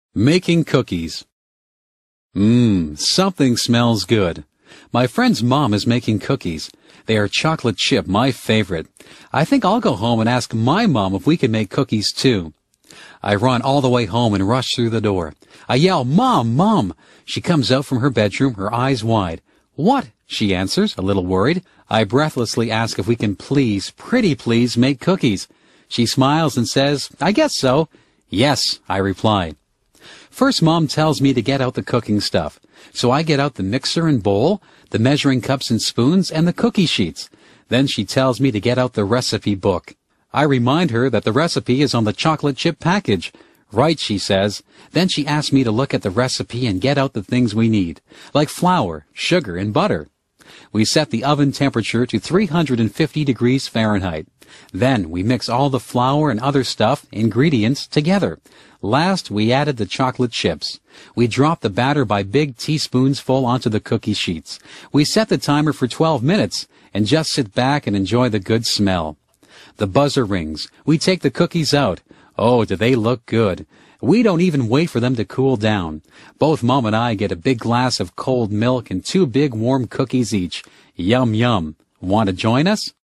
Making cookies. Something smells good. My friend's mom is making cookies. They are chocolate chip, my favorite. I think I'll go home and ask my mom if we can make cookies too. I run all the way home and rush through the door. I yell, "Mom, Mom!" She comes out from her bedroom, her eyes wide. "What?" she answers, a little worried. I breathlessly ask if we can please, pretty please, make cookies. She smiles and says, "I guess so." "Yes," I reply. First, Mom tells me to get out the cooking stuff. So I get out the mixer and bowl, the measuring cups and spoons, and the cookie sheets. Then she tells me to get out the recipe book. I remind her that the recipe is on the chocolate chip package. "Right," she says. Then she asks me to look at the recipe and get out the things we need, like flour, sugar, and butter. We set the oven temperature to 350 degrees Fahrenheit. Then we mix all the flour and other ingredients together. Last, we added the chocolate chips. We drop the batter by big teaspoons full onto the cookie sheets. We set the timer for 12 minutes and just sit back and enjoy the good smell. The buzzer rings. We take the cookies out. Oh, do they look good. We don't even wait for them to cool down. Both Mom and I get a big glass of cold milk and 2 big warm cookies each. Yum, yum. Want to join us?